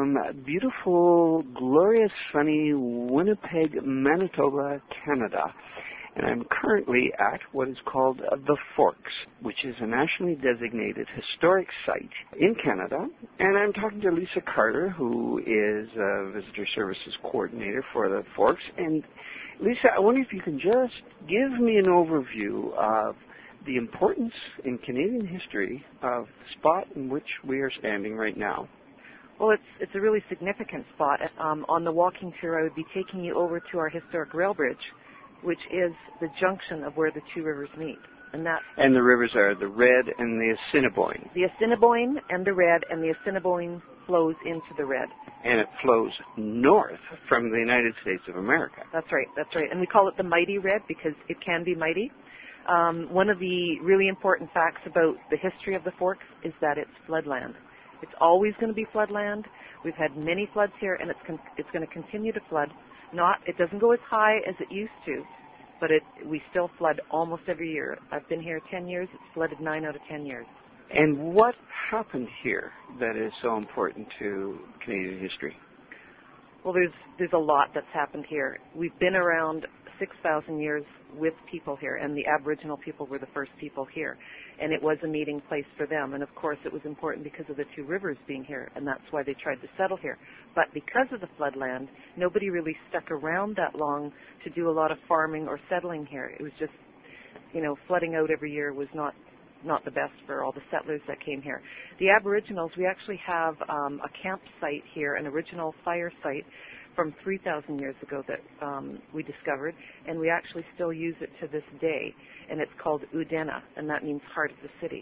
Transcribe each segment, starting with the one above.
from beautiful, glorious, sunny Winnipeg, Manitoba, Canada. And I'm currently at what is called the Forks, which is a nationally designated historic site in Canada. And I'm talking to Lisa Carter, who is a Visitor Services Coordinator for the Forks. And Lisa, I wonder if you can just give me an overview of the importance in Canadian history of the spot in which we are standing right now. Well, it's a really significant spot. On the walking tour, I would be taking you over to our historic rail bridge, which is the junction of where the two rivers meet. And the rivers are the Red and the Assiniboine. The Assiniboine and the Red, and the Assiniboine flows into the Red. And it flows north from the United States of America. That's right. And we call it the Mighty Red because it can be mighty. One of the really important facts about the history of the Forks is that it's floodland. It's always going to be floodland. We've had many floods here, and it's going to continue to flood. It doesn't go as high as it used to, but we still flood almost every year. I've been here 10 years. It's flooded 9 out of 10 years. And what happened here that is so important to Canadian history? Well, there's a lot that's happened here. We've been around 6,000 years with people here, and the Aboriginal people were the first people here. And it was a meeting place for them. And, of course, it was important because of the two rivers being here, and that's why they tried to settle here. But because of the floodland, nobody really stuck around that long to do a lot of farming or settling here. It was just, flooding out every year was not the best for all the settlers that came here. The Aboriginals, we actually have a campsite here, an original fire site from 3,000 years ago that we discovered, and we actually still use it to this day, and it's called Udena, and that means heart of the city.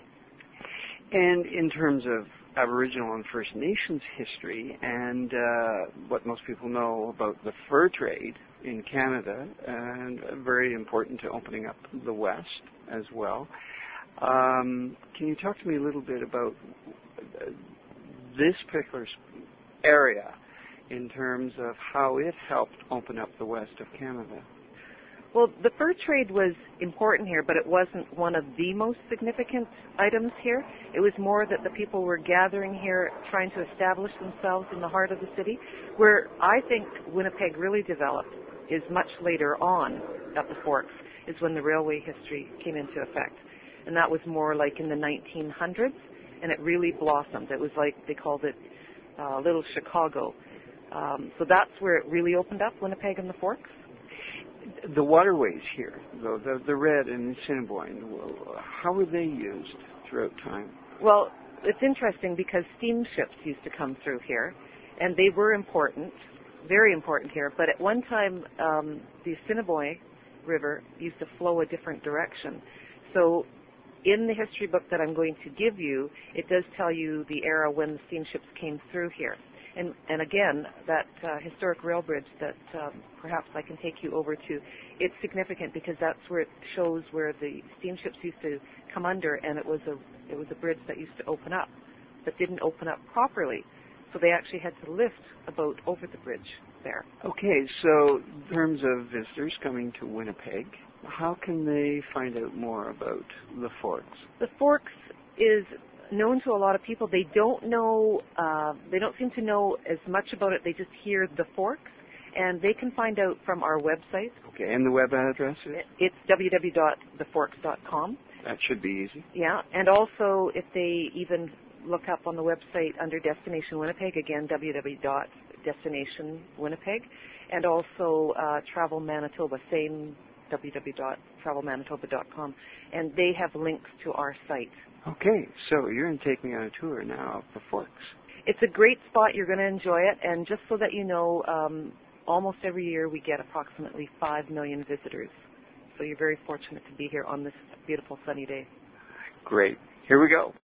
And in terms of Aboriginal and First Nations history and what most people know about the fur trade in Canada, and very important to opening up the West as well, can you talk to me a little bit about this particular area in terms of how it helped open up the west of Canada? Well, the fur trade was important here, but it wasn't one of the most significant items here. It was more that the people were gathering here, trying to establish themselves in the heart of the city. Where I think Winnipeg really developed is much later on at the Forks, is when the railway history came into effect. And that was more like in the 1900s, and it really blossomed. It was like, they called it Little Chicago. So that's where it really opened up, Winnipeg and the Forks. The waterways here, though, the Red and the Assiniboine, how were they used throughout time? Well, it's interesting because steamships used to come through here, and they were important, very important here. But at one time, the Assiniboine River used to flow a different direction. So in the history book that I'm going to give you, it does tell you the era when the steamships came through here. And again, that historic rail bridge that perhaps I can take you over to, it's significant because that's where it shows where the steamships used to come under, and it was a bridge that used to open up, but didn't open up properly. So they actually had to lift a boat over the bridge there. Okay, so in terms of visitors coming to Winnipeg, how can they find out more about the Forks? The Forks is known to a lot of people. They don't know, they don't seem to know as much about it. They just hear the Forks, and they can find out from our website. Okay, and the web address is? It's www.theforks.com. That should be easy. Yeah, and also if they even look up on the website under Destination Winnipeg, again, www.destinationwinnipeg, and also Travel Manitoba, same www.travelmanitoba.com, and they have links to our site. Okay, so you're going to take me on a tour now of the Forks. It's a great spot. You're going to enjoy it. And just so that you know, almost every year we get approximately 5 million visitors. So you're very fortunate to be here on this beautiful sunny day. Great. Here we go.